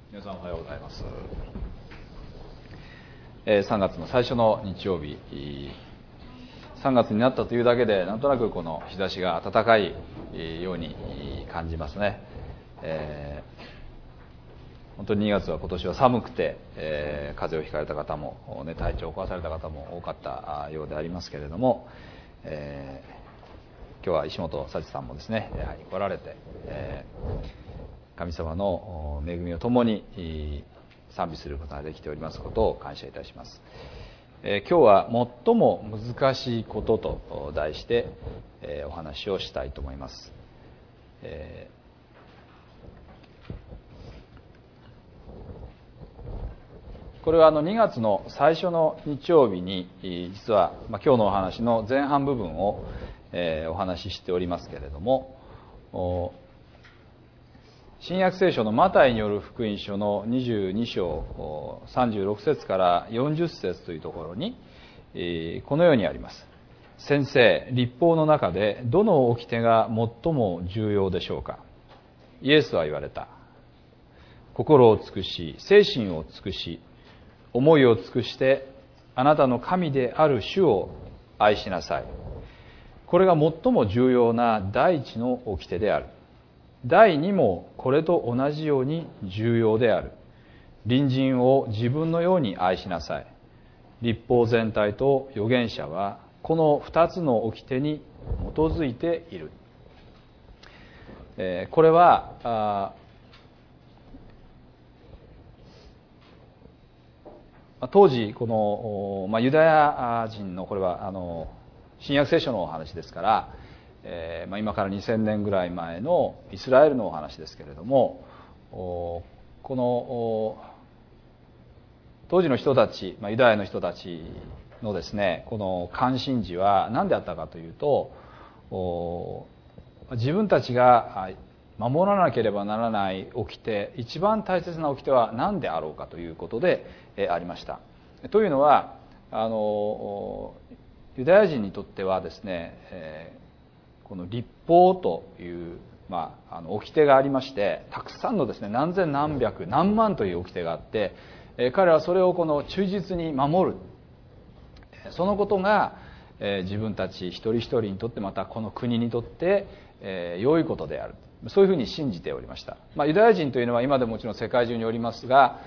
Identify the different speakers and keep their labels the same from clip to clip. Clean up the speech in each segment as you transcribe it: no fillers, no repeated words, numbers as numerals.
Speaker 1: 皆さんおはようございます。3月の最初の日曜日、3月になったというだけでなんとなくこの日差しが暖かいように感じますね。本当に2月は今年は寒くて、風邪をひかれた方も、体調を壊された方も多かったようでありますけれども、今日は石本幸さんもですね、やはり来られて、神様の恵みを共に賛美することができておりますことを感謝いたします。今日は最も難しいことと題して、お話をしたいと思います。これは2月の最初の日曜日に実は今日のお話の前半部分をお話ししておりますけれども、新約聖書のマタイによる福音書の22章36節から40節というところにこのようにあります。先生、律法の中でどの掟が最も重要でしょうか。イエスは言われた。心を尽くし、精神を尽くし、思いを尽くしてあなたの神である主を愛しなさい。これが最も重要な第一の掟である。第二もこれと同じように重要である。隣人を自分のように愛しなさい。律法全体と預言者はこの二つの掟に基づいている。これは当時この、ユダヤ人のこれは新約聖書のお話ですから、今から2000年ぐらい前のイスラエルのお話ですけれども、この当時の人たち、ユダヤの人たちのですね、この関心事は何であったかというと、自分たちが守らなければならない掟、一番大切な掟は何であろうかということでありました。というのはユダヤ人にとってはですね、この律法という掟がありまして、たくさんのですね、何千何百何万という掟があって、彼らはそれをこの忠実に守る、そのことが自分たち一人一人にとって、またこの国にとって良いことである、そういうふうに信じておりました。ユダヤ人というのは今でももちろん世界中におりますが、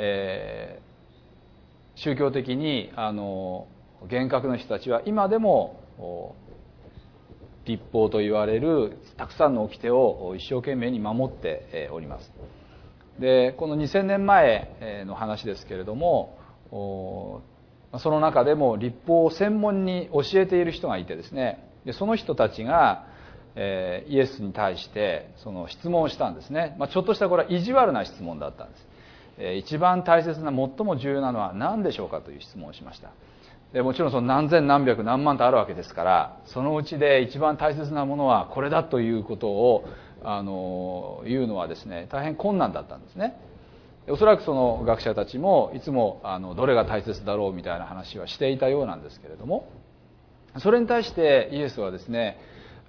Speaker 1: 宗教的に厳格な人たちは今でも律法と言われるたくさんの掟を一生懸命に守っております。で、この2000年前の話ですけれども、その中でも律法を専門に教えている人がいてですね、でその人たちがイエスに対してその質問をしたんですね。ちょっとしたこれは意地悪な質問だったんです。一番大切な最も重要なのは何でしょうかという質問をしました。でもちろんその何千何百何万とあるわけですから、そのうちで一番大切なものはこれだということを言うのはですね、大変困難だったんですね。おそらくその学者たちもいつもどれが大切だろうみたいな話はしていたようなんですけれども、それに対してイエスはですね、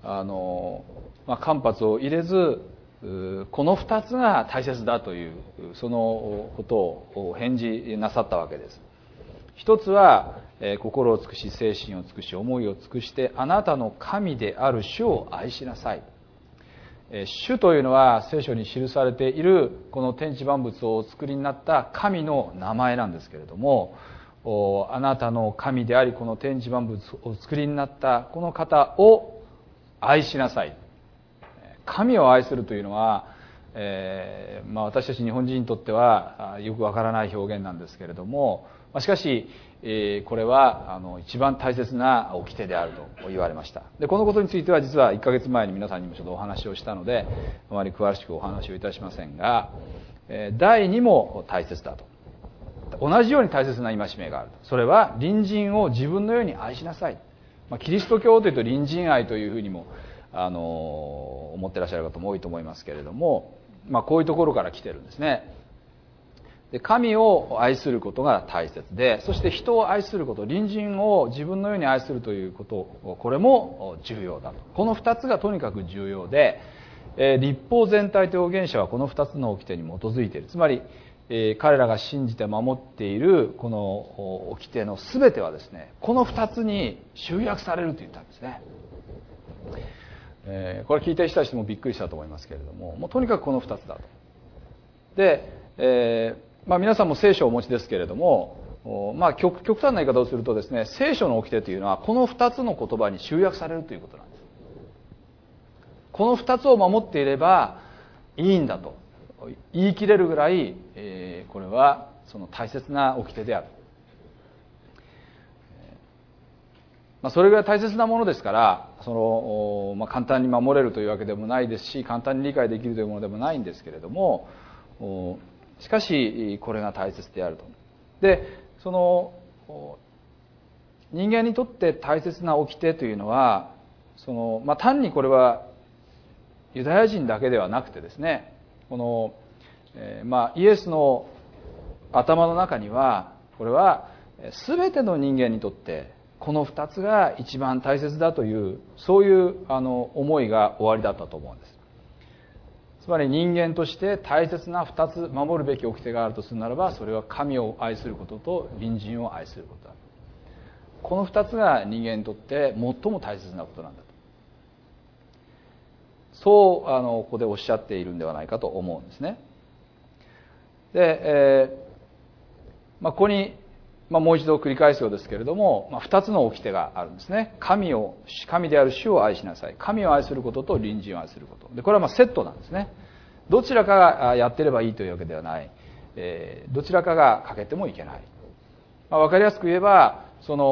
Speaker 1: 間髪を入れず、この二つが大切だというそのことを返事なさったわけです。一つは、心を尽くし、精神を尽くし、思いを尽くしてあなたの神である主を愛しなさい。主というのは聖書に記されているこの天地万物をお作りになった神の名前なんですけれども、あなたの神でありこの天地万物をお作りになったこの方を愛しなさい。神を愛するというのは、私たち日本人にとってはよくわからない表現なんですけれども、しかしこれは一番大切な掟であると言われました。でこのことについては実は1ヶ月前に皆さんにもちょっとお話をしたので、あまり詳しくお話をいたしませんが、第二も大切だと、同じように大切な戒めがあると。それは隣人を自分のように愛しなさい。キリスト教というと隣人愛というふうにも思ってらっしゃる方も多いと思いますけれども、こういうところから来てるんですね。で、神を愛することが大切で、そして人を愛すること、隣人を自分のように愛するということ、これも重要だと。この二つがとにかく重要で、 律法全体と預言者はこの2つの掟に基づいている。つまり彼らが信じて守っているこの掟の全てはですね、この2つに集約されると言ったんですね。これ聞いてる人たちもびっくりしたと思いますけれども、もうとにかくこの2つだと。で、皆さんも聖書をお持ちですけれども、極端な言い方をするとですね、聖書の掟というのはこの2つの言葉に集約されるということなんです。この2つを守っていればいいんだと言い切れるぐらい、これはその大切な掟である。それぐらい大切なものですから、簡単に守れるというわけでもないですし、簡単に理解できるというものでもないんですけれども、しかしこれが大切であると。で、人間にとって大切な掟というのは、単にこれはユダヤ人だけではなくてですね、イエスの頭の中には、これは全ての人間にとってこの2つが一番大切だという、そういう思いがおありだったと思うんです。つまり人間として大切な2つ守るべき掟があるとするならば、それは神を愛することと隣人を愛することだ。この2つが人間にとって最も大切なことなんだと、そうここでおっしゃっているんではないかと思うんですね。で、ここに、もう一度繰り返すようですけれども、2つの掟があるんですね。神である主を愛しなさい。神を愛することと隣人を愛すること。で、これはセットなんですね。どちらかがやってればいいというわけではない。どちらかが欠けてもいけない。わかりやすく言えば、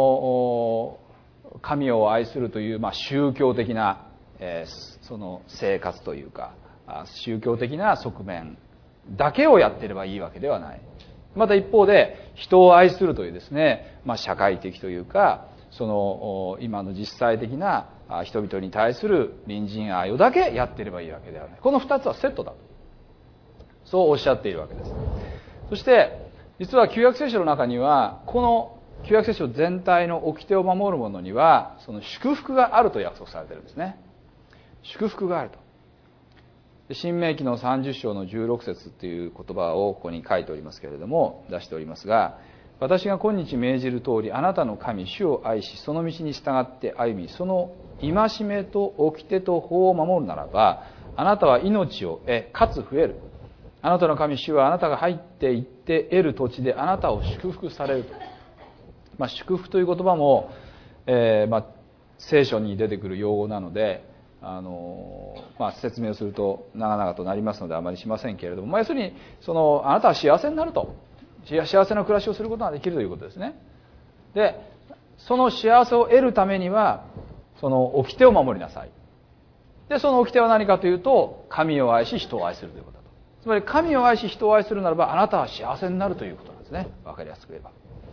Speaker 1: 神を愛するという、宗教的な、その生活というか、宗教的な側面だけをやってればいいわけではない。また一方で、人を愛するというですね、社会的というか、今の実際的な人々に対する隣人愛をだけやっていればいいわけではない。この2つはセットだと、そうおっしゃっているわけです。そして実は旧約聖書の中には、この旧約聖書全体の掟を守る者にはその祝福があると約束されているんですね。祝福があると。申命記の30章の16節という言葉をここに書いておりますけれども、出しておりますが、私が今日命じる通り、あなたの神主を愛し、その道に従って歩み、その戒めと掟と法を守るならば、あなたは命を得、かつ増える。あなたの神主はあなたが入っていって得る土地であなたを祝福されると。祝福という言葉も、聖書に出てくる用語なので、説明をすると長々となりますのであまりしませんけれども、要するにあなたは幸せになると、幸せな暮らしをすることができるということですね。で、その幸せを得るためにはその掟を守りなさい。で、その掟は何かというと、神を愛し人を愛するということだと。つまり神を愛し人を愛するならば、あなたは幸せになるということなんですね。わかりやすく言えば、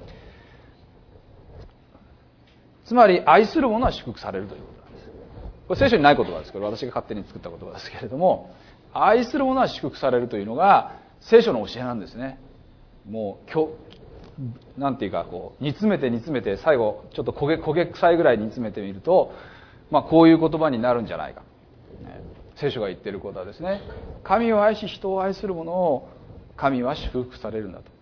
Speaker 1: つまり愛する者は祝福されるということなんです。これ聖書にない言葉ですけど、私が勝手に作った言葉ですけれども、愛する者は祝福されるというのが聖書の教えなんですね。もうなんていうか、煮詰めて最後ちょっと焦げ臭いぐらい煮詰めてみると、こういう言葉になるんじゃないか。聖書が言っていることはですね、神を愛し人を愛する者を神は祝福されるんだと。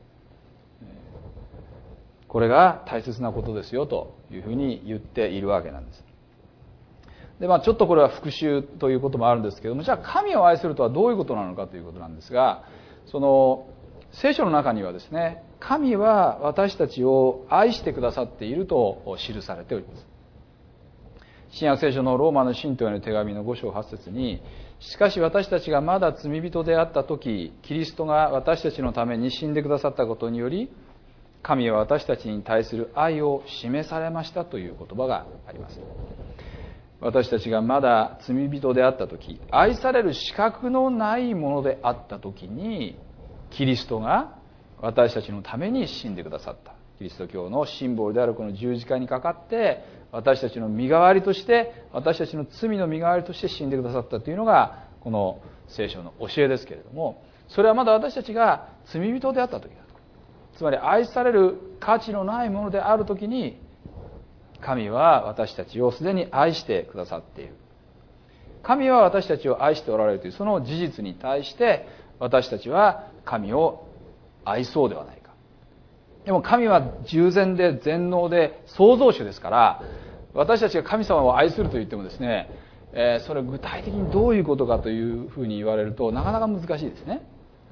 Speaker 1: これが大切なことですよというふうに言っているわけなんです。で、ちょっとこれは復習ということもあるんですけども、じゃあ神を愛するとはどういうことなのかということなんですが、聖書の中にはですね、神は私たちを愛してくださっていると記されております。新約聖書のローマの信徒への手紙の5章8節に、しかし私たちがまだ罪人であった時、キリストが私たちのために死んでくださったことにより、神は私たちに対する愛を示されましたという言葉があります。私たちがまだ罪人であった時、愛される資格のないものであった時に、キリストが私たちのために死んでくださった。キリスト教のシンボルであるこの十字架にかかって、私たちの身代わりとして、私たちの罪の身代わりとして死んでくださったというのがこの聖書の教えですけれども、それはまだ私たちが罪人であった時だと。つまり愛される価値のないものである時に、神は私たちをすでに愛してくださっている。 神は私たちを愛しておられるというその事実に対して私たちは神を愛そうではないか。でも神は従前で全能で創造主ですから、私たちが神様を愛すると言ってもですね、それ具体的にどういうことかというふうに言われるとなかなか難しいですね。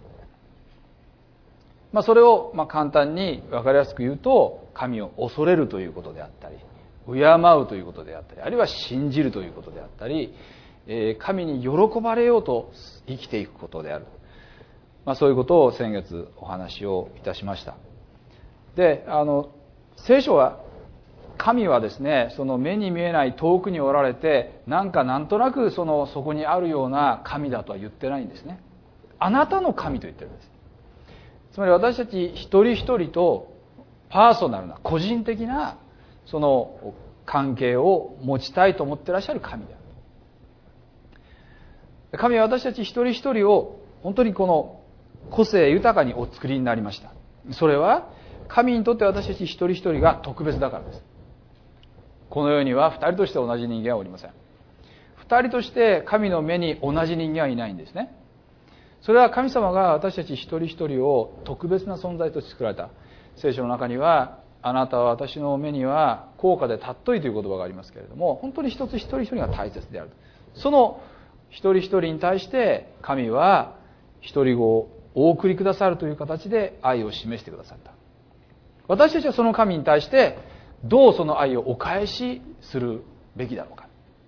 Speaker 1: それを簡単に分かりやすく言うと、神を恐れるということであったり、敬うということであったり、あるいは信じるということであったり、神に喜ばれようと生きていくことである。そういうことを先月お話をいたしました。で、聖書は神はですね、その目に見えない遠くにおられて、なんとなくそこにあるような神だとは言ってないんですね。あなたの神と言ってるんです。つまり私たち一人一人とパーソナルな個人的なその関係を持ちたいと思ってらっしゃる神である。神は私たち一人一人を本当にこの個性豊かにお作りになりました。それは神にとって私たち一人一人が特別だからです。この世には二人として同じ人間はおりません。二人として神の目に同じ人間はいないんですね。それは神様が私たち一人一人を特別な存在として作られた。聖書の中には、あなたは私の目には高価で尊いという言葉がありますけれども、本当に一つ一人一人が大切である。その一人一人に対して神は一人子をお送りくださるという形で愛を示してくださった。私たちはその神に対してどうその愛をお返しするべきだろうか。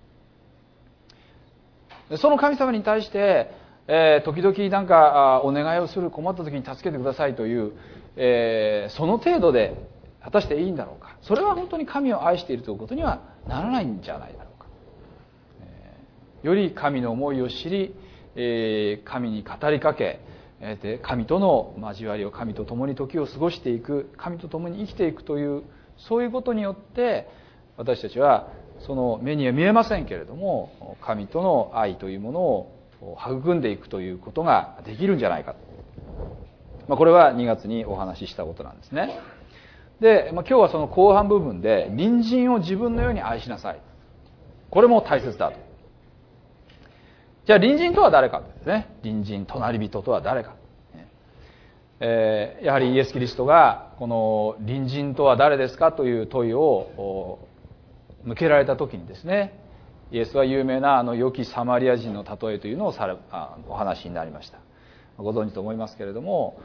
Speaker 1: その神様に対して時々お願いをする、困った時に助けてくださいという、その程度で果たしていいんだろうか。それは本当に神を愛しているということにはならないんじゃないだろうか。より神の思いを知り、神に語りかけ、神との交わりを、神と共に時を過ごしていく、神と共に生きていくという、そういうことによって私たちはその目には見えませんけれども、神との愛というものを育んでいくということができるんじゃないか。これは2月にお話ししたことなんですね。で、今日はその後半部分で、隣人を自分のように愛しなさい。これも大切だと。じゃあ隣人とは誰かですね。隣人、隣人とは誰か。やはりイエス・キリストがこの隣人とは誰ですかという問いを向けられた時にですね、イエスは有名な良きサマリア人の例えというのをお話になりました。ご存知と思いますけれども、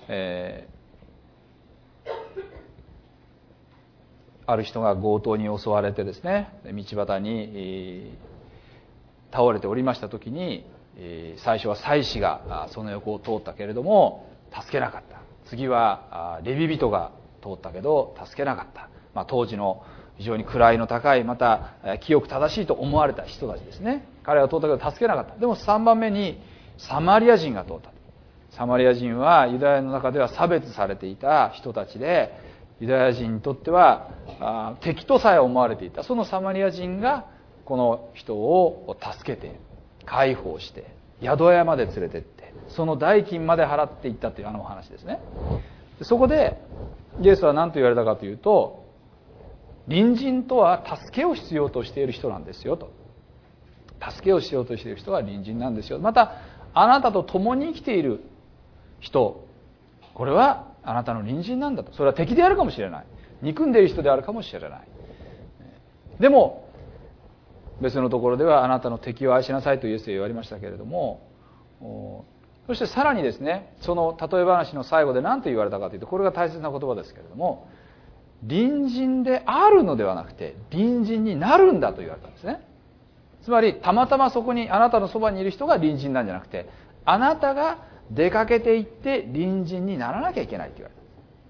Speaker 1: ある人が強盗に襲われてですね、道端に倒れておりました時に、最初は祭司がその横を通ったけれども助けなかった。次はレビ人が通ったけど助けなかった。当時の非常に位の高い、また清く正しいと思われた人たちですね。彼は通ったけど助けなかった。でも3番目にサマリア人が通った。サマリア人はユダヤの中では差別されていた人たちで、ユダヤ人にとっては敵とさえ思われていた。そのサマリア人がこの人を助けて解放して宿屋まで連れてって、その代金まで払っていったというお話ですね。そこでイエスは何と言われたかというと、隣人とは助けを必要としている人なんですよと。助けをしようとしている人が隣人なんですよ。またあなたと共に生きている人、これはあなたの隣人なんだと。それは敵であるかもしれない、憎んでいる人であるかもしれない。でも別のところではあなたの敵を愛しなさいとイエスは言われましたけれども、そしてさらにですね、その例え話の最後で何と言われたかというと、これが大切な言葉ですけれども、隣人であるのではなくて隣人になるんだと言われたんですね。つまりたまたまそこにあなたのそばにいる人が隣人なんじゃなくて、あなたが出かけていって隣人にならなきゃいけないと言われ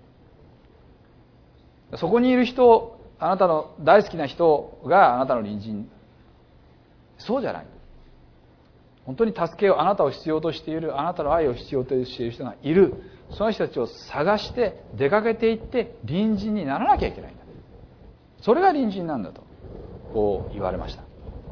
Speaker 1: た。そこにいる人、あなたの大好きな人があなたの隣人、そうじゃない。本当に助けを、あなたを必要としている、あなたの愛を必要としている人がいる。その人たちを探して出かけていって隣人にならなきゃいけないんだ。それが隣人なんだとこう言われました。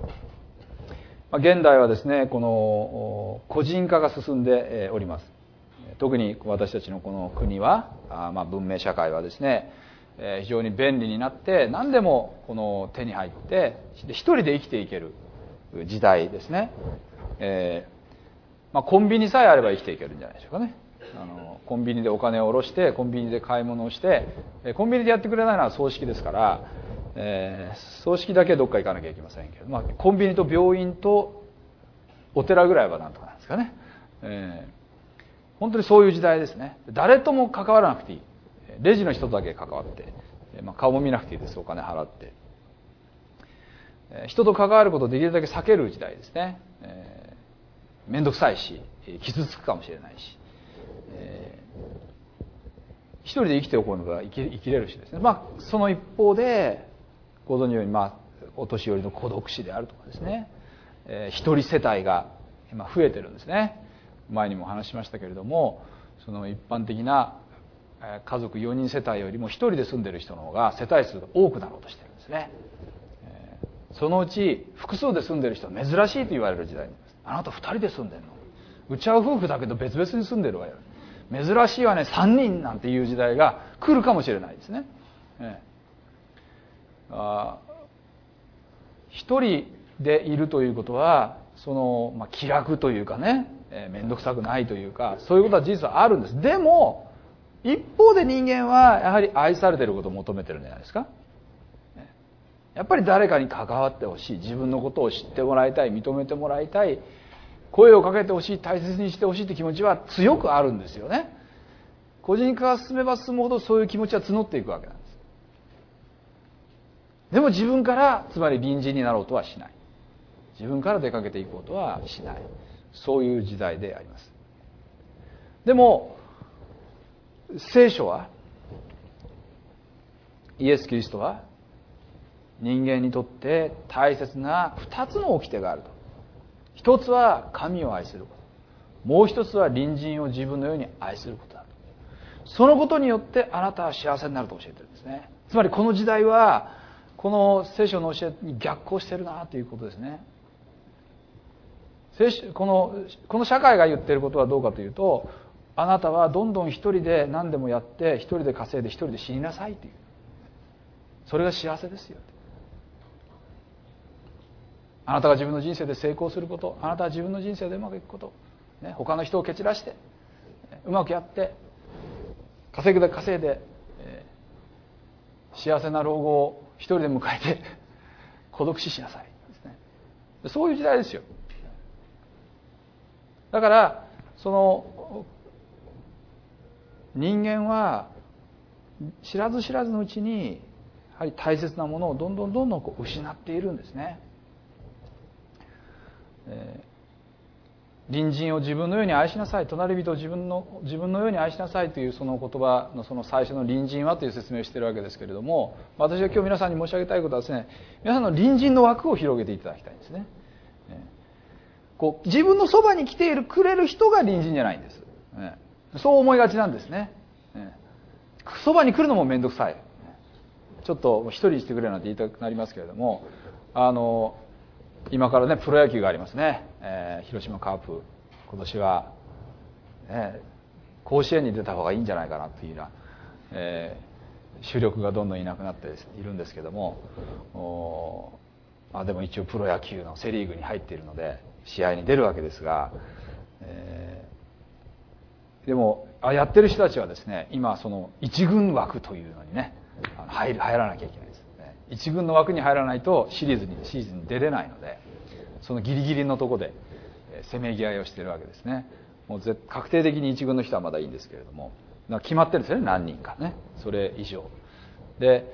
Speaker 1: 現代はですね、この個人化が進んでおります。特に私たちのこの国は、文明社会はですね、非常に便利になって何でもこの手に入って一人で生きていける。 時代ですね。コンビニさえあれば生きていけるんじゃないでしょうかね。コンビニでお金を下ろしてコンビニで買い物をしてコンビニでやってくれないのは葬式ですから、葬式だけどっか行かなきゃいけませんけど、コンビニと病院とお寺ぐらいはなんとかなんですかね。本当にそういう時代ですね。誰とも関わらなくていい。レジの人だけ関わって、顔も見なくていいです。お金払って。人と関わることをできるだけ避ける時代ですね。めんどくさいし、傷つくかもしれないし、一人で生きておくのが生きれるしですね。その一方で、ご存じのように、お年寄りの孤独死であるとかですね、一人世帯が今増えてるんですね。前にも話しましたけれども、その一般的な家族4人世帯よりも一人で住んでる人の方が世帯数が多くなろうとしてるんですね。そのうち複数で住んでる人は珍しいと言われる時代になります。あなた2人で住んでるの？うちは夫婦だけど別々に住んでるわよ。珍しいわね、3人なんていう時代が来るかもしれないですね。一人でいるということはその、気楽というかね、面倒くさくないというか、そういうことは事実はあるんです。でも一方で人間はやはり愛されていることを求めてるんじゃないですか。やっぱり誰かに関わってほしい、自分のことを知ってもらいたい、認めてもらいたい、声をかけてほしい、大切にしてほしいという気持ちは強くあるんですよね。個人化が進めば進むほどそういう気持ちは募っていくわけなんです。でも自分から、つまり隣人になろうとはしない。自分から出かけていくことはしない。そういう時代であります。でも聖書は、イエス・キリストは人間にとって大切な2つの掟があると。一つは神を愛すること、もう一つは隣人を自分のように愛することだと。そのことによってあなたは幸せになると教えてるんですね。つまりこの時代はこの聖書の教えに逆行してるなということですね。この社会が言っていることはどうかというと、あなたはどんどん一人で何でもやって一人で稼いで一人で死になさいという、それが幸せですよ。あなたが自分の人生で成功すること、あなたは自分の人生でうまくいくこと、他の人を蹴散らしてうまくやって稼いで、幸せな老後を一人で迎えて孤独死しなさいですね。そういう時代ですよ。だからその人間は知らず知らずのうちにやはり大切なものをどんどん失っているんですね。隣人を自分のように愛しなさい、隣人を自分のように愛しなさいというその言葉のその最初の隣人はという説明をしているわけですけれども、私が今日皆さんに申し上げたいことはですね、皆さんの隣人の枠を広げていただきたいんですね。自分のそばに来てくれる人が隣人じゃないんです。そう思いがちなんですね。そばに来るのもめんどくさい。ちょっと一人にしてくれなんて言いたくなりますけれども、今からねプロ野球がありますね。広島カープ、今年は、甲子園に出た方がいいんじゃないかなというような、主力がどんどんいなくなっているんですけども、でも一応プロ野球のセリーグに入っているので試合に出るわけですが、でもやってる人たちはですね、今その一軍枠というのにね入らなきゃいけないです。一軍の枠に入らないとシーズンに出れないので、そのギリギリのところでせめぎ合いをしているわけですね。もう確定的に一軍の人はまだいいんですけれども、決まってるんですよね、何人かね、それ以上で、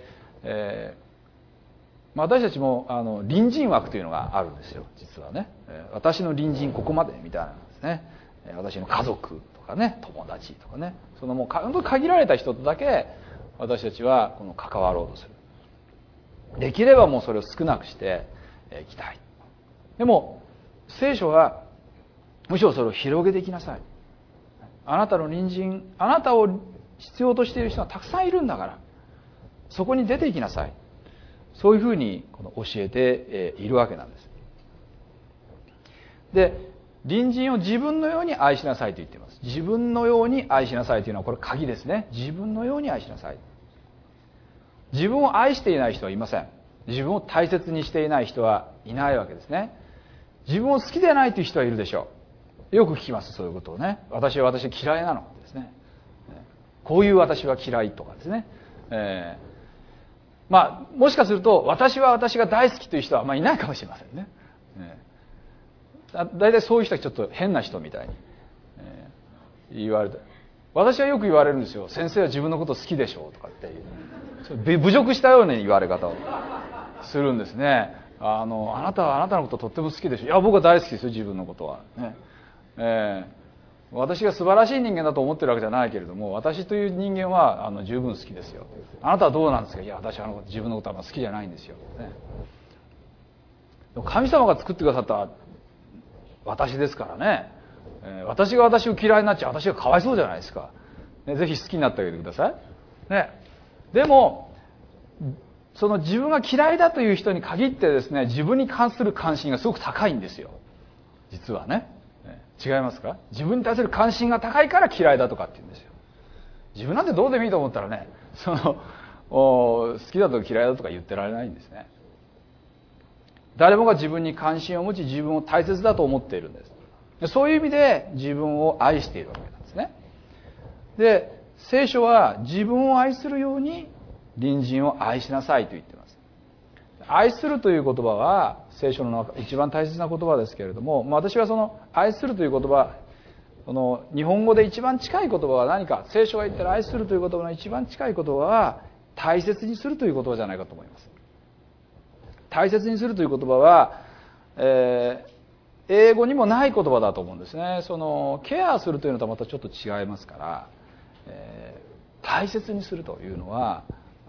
Speaker 1: 私たちも隣人枠というのがあるんですよ、実はね。私の隣人ここまでみたいなんですね。私の家族とかね、友達とかね、そのもう本当に限られた人とだけ私たちは関わろうとする。できればもうそれを少なくしていきたい。でも聖書はむしろそれを広げていきなさい。あなたの隣人、あなたを必要としている人がたくさんいるんだから、そこに出ていきなさい。そういうふうに教えているわけなんです。で、隣人を自分のように愛しなさいと言っています。自分のように愛しなさいというのはこれ鍵ですね。自分のように愛しなさい。自分を愛していない人はいません。自分を大切にしていない人はいないわけですね。 自分を好きでないという人はいるでしょう。よく聞きます、そういうことをね。私は私嫌いなのですね。こういう私は嫌いとかですね。もしかすると私は私が大好きという人はあいないかもしれませんね。だいたいそういう人はちょっと変な人みたいに、言われて、私はよく言われるんですよ。先生は自分のこと好きでしょうとかっていう、侮辱したような言われ方をするんですね。あなたはあなたのこととっても好きでしょ。いや僕は大好きですよ、自分のことは、私が素晴らしい人間だと思ってるわけじゃないけれども、私という人間は十分好きですよ。あなたはどうなんですか。いや私は自分のことは好きじゃないんですよ、神様が作ってくださった私ですからね、私が私を嫌いになっちゃ私がかわいそうじゃないですか、ぜひ好きになってあげてください、でもその自分が嫌いだという人に限ってですね、自分に関する関心がすごく高いんですよ、実はね。違いますか。自分に対する関心が高いから嫌いだとかって言うんですよ。自分なんてどうでもいいと思ったらね、好きだとか嫌いだとか言ってられないんですね。誰もが自分に関心を持ち、自分を大切だと思っているんです。そういう意味で自分を愛しているわけなんですね。で、聖書は自分を愛するように隣人を愛しなさいと言っています。愛するという言葉は聖書の一番大切な言葉ですけれども、私はその愛するという言葉、日本語で一番近い言葉は何か、聖書が言ってる愛するという言葉の一番近い言葉は大切にするという言葉じゃないかと思います。大切にするという言葉は、英語にもない言葉だと思うんですね。ケアするというのとはまたちょっと違いますから、大切にするというのは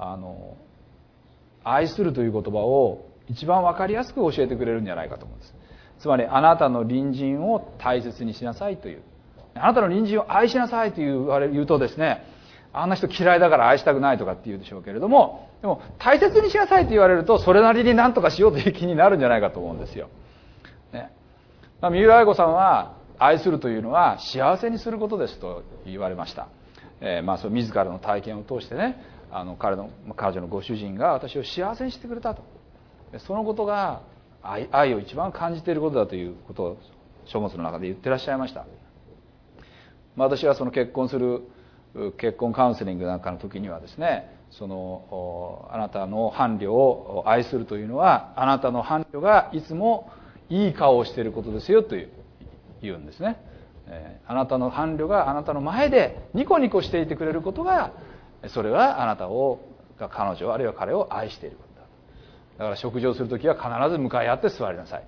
Speaker 1: 愛するという言葉を一番わかりやすく教えてくれるんじゃないかと思うんです。つまりあなたの隣人を大切にしなさいという、あなたの隣人を愛しなさいと言うとですね、あんな人嫌いだから愛したくないとかって言うでしょうけれども、でも大切にしなさいと言われるとそれなりに何とかしようという気になるんじゃないかと思うんですよ、三浦愛子さんは愛するというのは幸せにすることですと言われました。その自らの体験を通してね、彼女のご主人が私を幸せにしてくれたと、そのことが愛を一番感じていることだということを書物の中で言ってらっしゃいました。私はその結婚カウンセリングなんかの時にはですね、あなたの伴侶を愛するというのはあなたの伴侶がいつもいい顔をしていることですよと言うんですね。あなたの伴侶があなたの前でニコニコしていてくれることが、それはあなた彼女あるいは彼を愛していることだ。だから食事をするときは必ず向かい合って座りなさい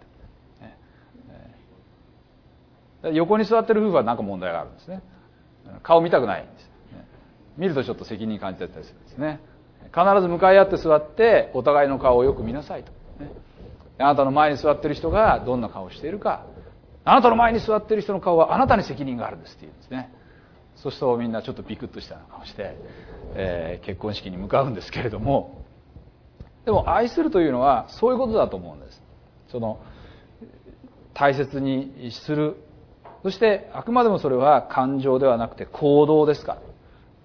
Speaker 1: と。横に座ってる夫婦は何か問題があるんですね。顔見たくないんです。見るとちょっと責任感じたりするんですね。必ず向かい合って座ってお互いの顔をよく見なさいと。あなたの前に座ってる人がどんな顔をしているか、あなたの前に座っている人の顔はあなたに責任があるんですって言うんですね。そうするとみんなちょっとビクッとした顔して、結婚式に向かうんですけれども、でも愛するというのはそういうことだと思うんです。大切にする、そしてあくまでもそれは感情ではなくて行動ですから、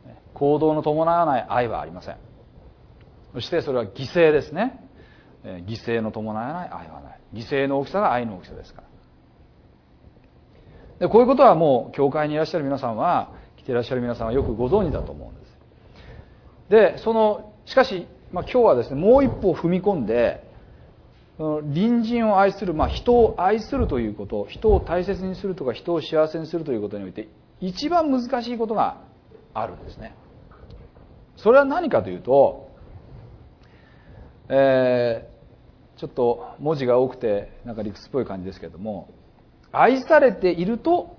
Speaker 1: 行動の伴わない愛はありません。そしてそれは犠牲ですね。犠牲の伴わない愛はない。犠牲の大きさが愛の大きさですから。でこういうことはもう教会にいらっしゃる皆さんは、来ていらっしゃる皆さんはよくご存知だと思うんです。でしかし、今日はですね、もう一歩踏み込んで、隣人を愛する、人を愛するということ、人を大切にするとか人を幸せにするということにおいて一番難しいことがあるんですね。それは何かというと、ちょっと文字が多くてなんか理屈っぽい感じですけれども、愛されていると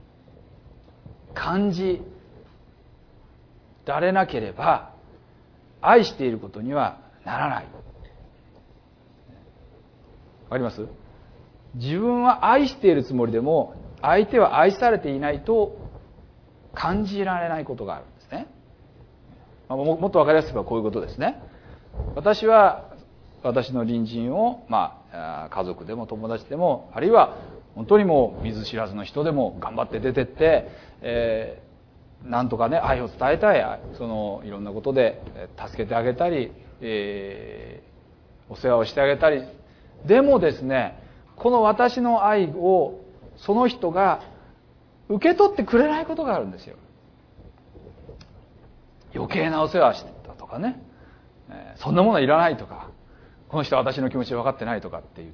Speaker 1: 感じられなければ愛していることにはならない。わかります？自分は愛しているつもりでも相手は愛されていないと感じられないことがあるんですね。もっとわかりやすく言えばこういうことですね。私は私の隣人を、家族でも友達でも、あるいは本当にもう見ず知らずの人でも頑張って出てって、なんとかね愛を伝えたい、いろんなことで助けてあげたり、お世話をしてあげたり、でもですね、 この私の愛をその人が受け取ってくれないことがあるんですよ。余計なお世話してたとかね、そんなものはいらないとか、この人は私の気持ち分かってないとかって言って、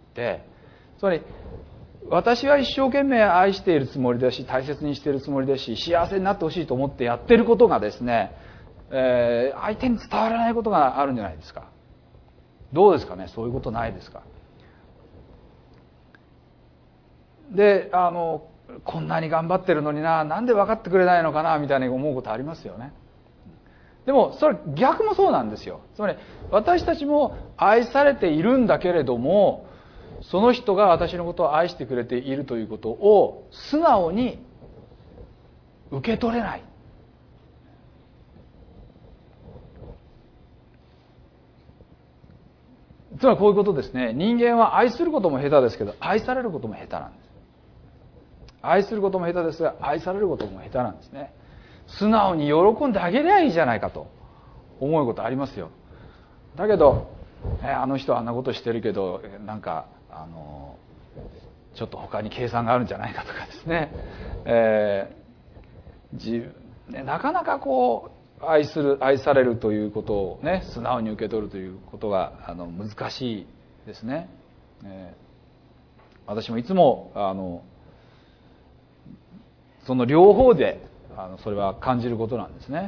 Speaker 1: つまり私は一生懸命愛しているつもりだし、大切にしているつもりだし、幸せになってほしいと思ってやっていることがですね、相手に伝わらないことがあるんじゃないですか。どうですかね、そういうことないですか。で、こんなに頑張ってるのになんで分かってくれないのかなみたいに思うことありますよね。でもそれ逆もそうなんですよ。つまり私たちも愛されているんだけれども、その人が私のことを愛してくれているということを素直に受け取れない。つまりこういうことですね。人間は愛することも下手ですけど、愛されることも下手なんです。愛することも下手ですが、愛されることも下手なんですね。素直に喜んであげりゃいいじゃないかと思うことありますよ。だけど、あの人はあんなことしてるけど、なんかちょっと他に計算があるんじゃないかとかですね、なかなかこう愛されるということをね、素直に受け取るということが難しいですね。私もいつもその両方でそれは感じることなんですね。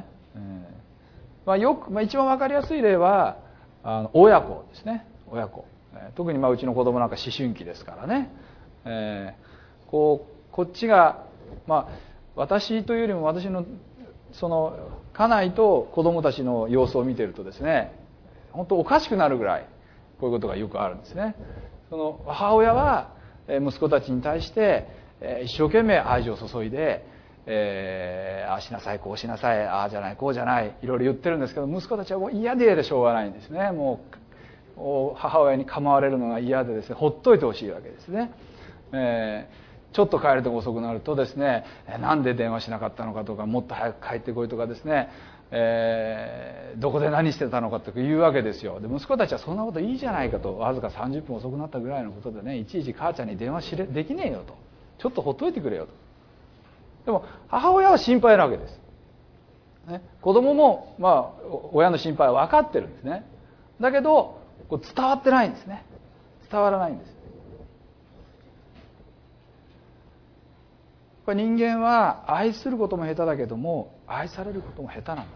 Speaker 1: 一番わかりやすい例は親子ですね。親子、特にうちの子供なんか思春期ですからね、こっちが私というよりも私のその家内と子供たちの様子を見ているとですね、本当おかしくなるぐらいこういうことがよくあるんですね。その母親は息子たちに対して一生懸命愛情を注いで、ああしなさいこうしなさい、ああじゃないこうじゃない、いろいろ言ってるんですけど、息子たちはもう嫌でしょうがないんですね。もう母親に構われるのが嫌でですね、ほっといてほしいわけですね。ちょっと帰ると遅くなるとですね、なんで電話しなかったのかとか、もっと早く帰ってこいとかですね、どこで何してたのかとか言うわけですよ。で息子たちはそんなこといいじゃないかと、わずか30分遅くなったぐらいのことでね、いちいち母ちゃんに電話できねえよと、ちょっとほっといてくれよと。でも母親は心配なわけです、ね、子供も親の心配は分かってるんですね。だけど伝わってないんですね。伝わらないんです。これ人間は愛することも下手だけども、愛されることも下手なんだ。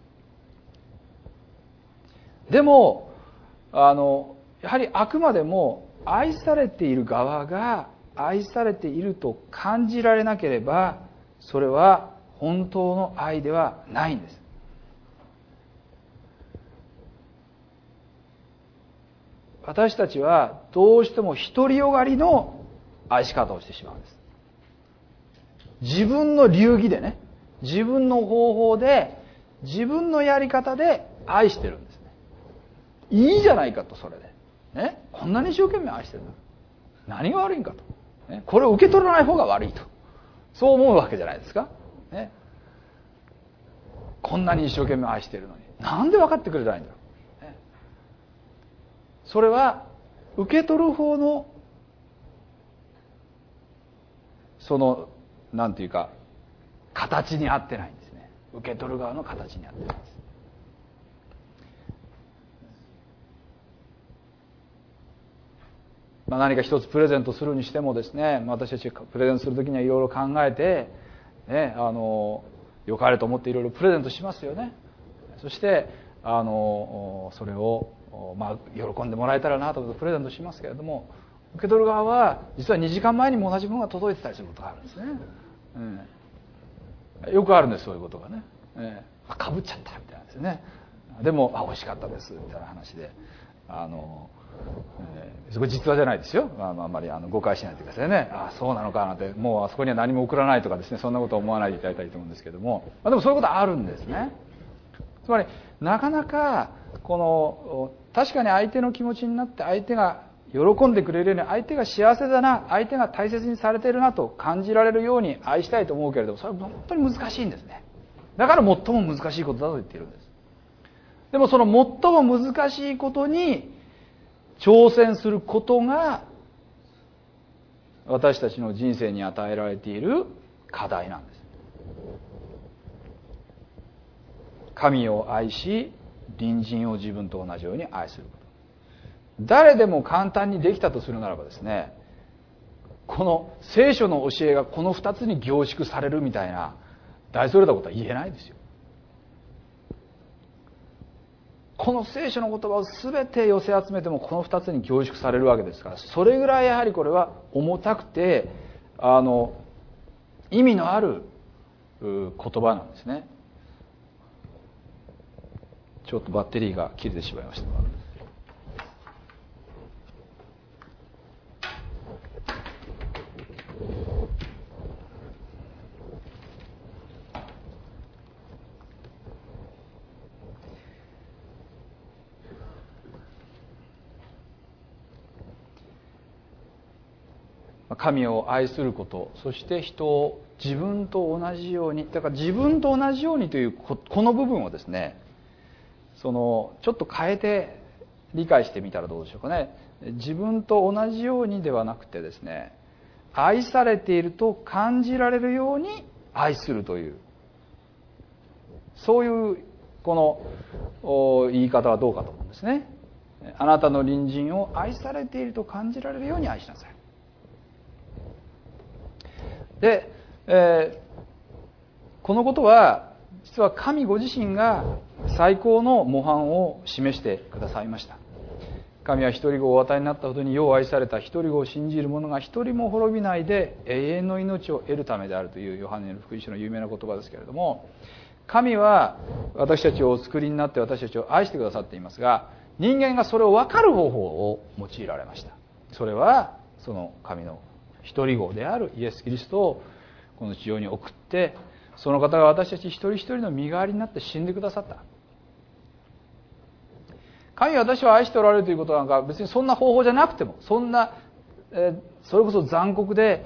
Speaker 1: でもやはりあくまでも愛されている側が愛されていると感じられなければ、それは本当の愛ではないんです。私たちはどうしても独りよがりの愛し方をしてしまうんです。自分の流儀でね、自分の方法で、自分のやり方で愛してるんですね。いいじゃないかと、それでね、こんなに一生懸命愛してるの何が悪いんかと、ね、これを受け取らない方が悪いと、そう思うわけじゃないですか、ね、こんなに一生懸命愛しているのになんで分かってくれないんだろう、ね、それは受け取る方のそのなんていうか形に合ってないんですね。受け取る側の形に合ってないんです。何か一つプレゼントするにしてもですね、私たちがプレゼントするときにはいろいろ考えて、ね、良かれと思っていろいろプレゼントしますよね。そしてそれを、喜んでもらえたらなと思ってプレゼントしますけれども、受け取る側は実は2時間前にも同じものが届いてたりすることがあるんですね、よくあるんです、そういうことがね、かぶっちゃったみたいなんですよね。でも美味しかったですみたいな話で、そこ実話じゃないですよ。あんまり誤解しないでくださいね。そうなのかなんて、もうあそこには何も送らないとかですね、そんなことを思わないでいただいたらいいと思うんですけども、でもそういうことあるんですね。つまりなかなか確かに相手の気持ちになって、相手が喜んでくれるように、相手が幸せだな、相手が大切にされているなと感じられるように愛したいと思うけれども、それは本当に難しいんですね。だから最も難しいことだと言っているんです。でもその最も難しいことに挑戦することが私たちの人生に与えられている課題なんです。神を愛し、隣人を自分と同じように愛すること。誰でも簡単にできたとするならばですね、この聖書の教えがこの2つに凝縮されるみたいな大それたことは言えないですよ。この聖書の言葉を全て寄せ集めてもこの2つに凝縮されるわけですから、それぐらいやはりこれは重たくて意味のある言葉なんですね。ちょっとバッテリーが切れてしまいました。神を愛すること、そして人を自分と同じように、だから自分と同じようにというこの部分をですね、ちょっと変えて理解してみたらどうでしょうかね。自分と同じようにではなくてですね、愛されていると感じられるように愛するという、そういうこの言い方はどうかと思うんですね。あなたの隣人を愛されていると感じられるように愛しなさい。で、このことは実は神ご自身が最高の模範を示してくださいました。神は一人子をお与えになったほどによう愛された一人子を信じる者が一人も滅びないで永遠の命を得るためであるというヨハネの福音書の有名な言葉ですけれども、神は私たちをお作りになって私たちを愛してくださっていますが、人間がそれを分かる方法を用いられました。それはその神の一人子であるイエス・キリストをこの地上に送って、その方が私たち一人一人の身代わりになって死んでくださった。神は私を愛しておられるということなんか別にそんな方法じゃなくても、そんな、それこそ残酷で、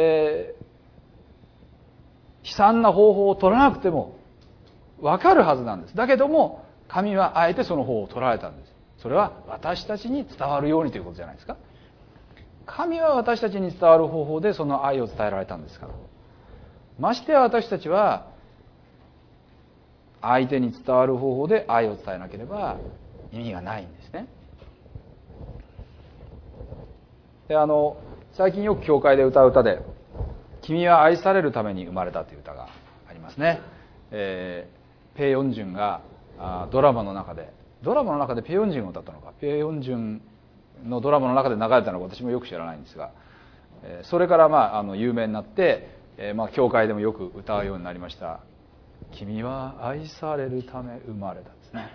Speaker 1: 悲惨な方法を取らなくても分かるはずなんです。だけども神はあえてその方法を取られたんです。それは私たちに伝わるようにということじゃないですか。神は私たちに伝わる方法でその愛を伝えられたんですから。ましてや私たちは相手に伝わる方法で愛を伝えなければ意味がないんですね。で最近よく教会で歌う歌で「君は愛されるために生まれた」という歌がありますね。ペイ・ヨンジュンがドラマの中でペイ・ヨンジュンを歌ったのか、ペイ・ヨンジュンのドラマの中で流れたのか私もよく知らないんですが、それから有名になって、教会でもよく歌うようになりました「君は愛されるため生まれた」ですね。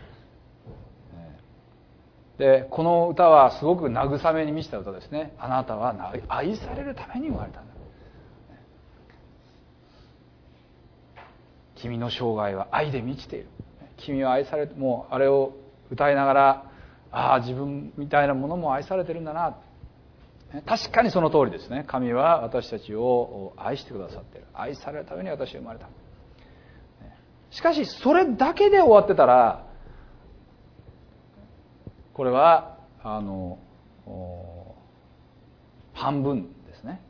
Speaker 1: でこの歌はすごく慰めに満ちた歌ですね。あなたは愛されるために生まれたんだ。君の生涯は愛で満ちている。君は愛されて、もうあれを歌いながら、ああ自分みたいなものも愛されてるんだな。確かにその通りですね。神は私たちを愛してくださっている。愛されるために私は生まれた。しかしそれだけで終わってたら、これは半分ですね。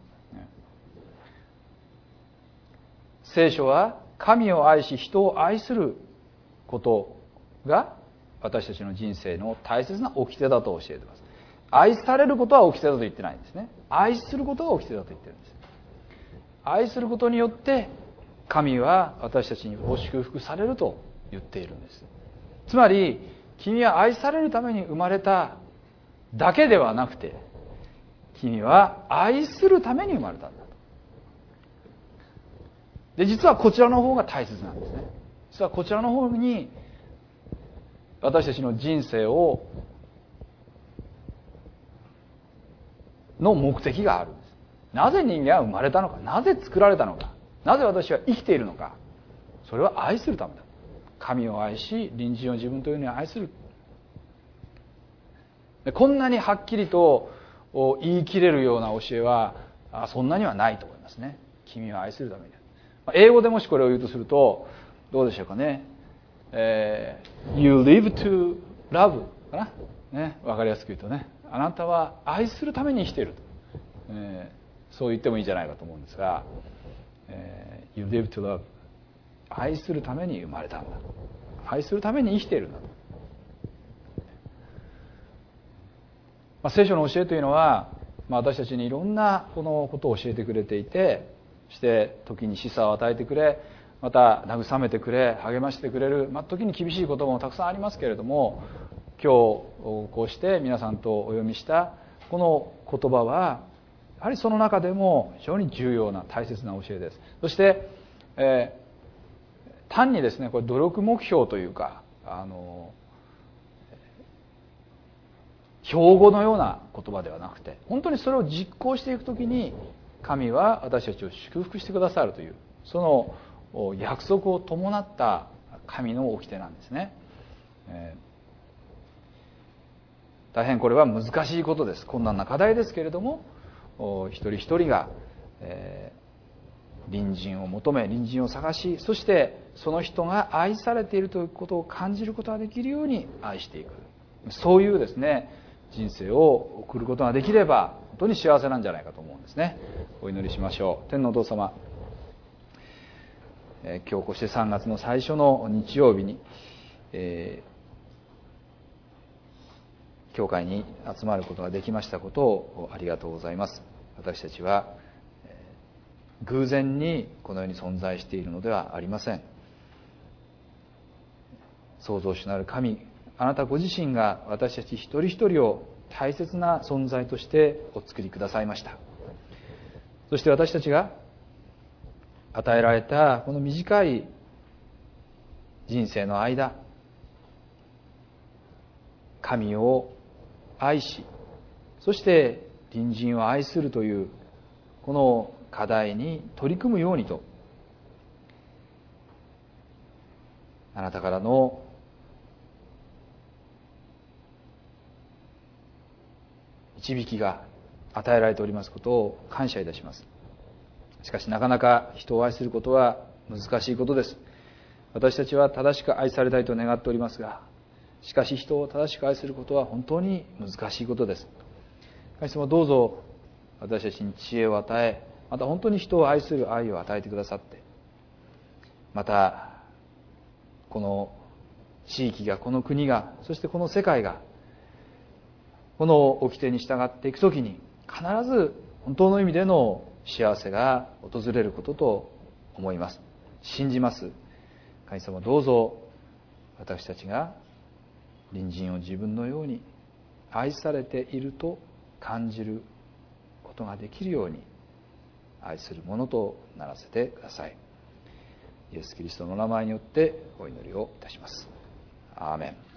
Speaker 1: 聖書は神を愛し人を愛することが私たちの人生の大切な掟だと教えています。愛されることは掟だと言ってないんですね。愛することが掟だと言ってるんです。愛することによって神は私たちにご祝福されると言っているんです。つまり君は愛されるために生まれただけではなくて、君は愛するために生まれたんだと。で、実はこちらの方が大切なんですね。実はこちらの方に私たちの人生の目的があるんです。なぜ人間は生まれたのか、なぜ作られたのか、なぜ私は生きているのか。それは愛するためだ。神を愛し隣人を自分というように愛する。こんなにはっきりと言い切れるような教えはそんなにはないと思いますね。君は愛するために。英語でもしこれを言うとするとどうでしょうかね。You live to love かな。ね、わかりやすく言うとね、あなたは愛するために生きている。 そう言ってもいいんじゃないかと思うんですが、You live to love。 愛するために生まれたんだ、愛するために生きているんだ。聖書の教えというのは、私たちにいろんなこのことを教えてくれていて、そして時に示唆を与えてくれ、また慰めてくれ、励ましてくれる、時に厳しい言葉もたくさんありますけれども、今日こうして皆さんとお読みしたこの言葉はやはりその中でも非常に重要な大切な教えです。そして、単にですね、これ努力目標というか標語のような言葉ではなくて、本当にそれを実行していくときに神は私たちを祝福してくださるという、その約束を伴った神の掟なんですね。大変これは難しいことです。困難な課題ですけれども、一人一人が、隣人を求め、隣人を探し、そしてその人が愛されているということを感じることができるように愛していく、そういうですね人生を送ることができれば本当に幸せなんじゃないかと思うんですね。お祈りしましょう。天のお父様、今日こうして3月の最初の日曜日に、教会に集まることができましたことをありがとうございます。私たちは偶然にこの世に存在しているのではありません。創造主なる神、あなたご自身が私たち一人一人を大切な存在としてお作りくださいました。そして私たちが与えられたこの短い人生の間、神を愛し、そして隣人を愛するというこの課題に取り組むようにと、あなたからの導きが与えられておりますことを感謝いたします。しかしなかなか人を愛することは難しいことです。私たちは正しく愛されたいと願っておりますが、しかし人を正しく愛することは本当に難しいことです。神様、どうぞ私たちに知恵を与え、また本当に人を愛する愛を与えてくださって、またこの地域が、この国が、そしてこの世界がこの掟に従っていくときに必ず本当の意味での幸せが訪れることと思います。信じます。神様、どうぞ私たちが隣人を自分のように愛されていると感じることができるように愛するものとならせてください。イエス・キリストの名前によってお祈りをいたします。アーメン。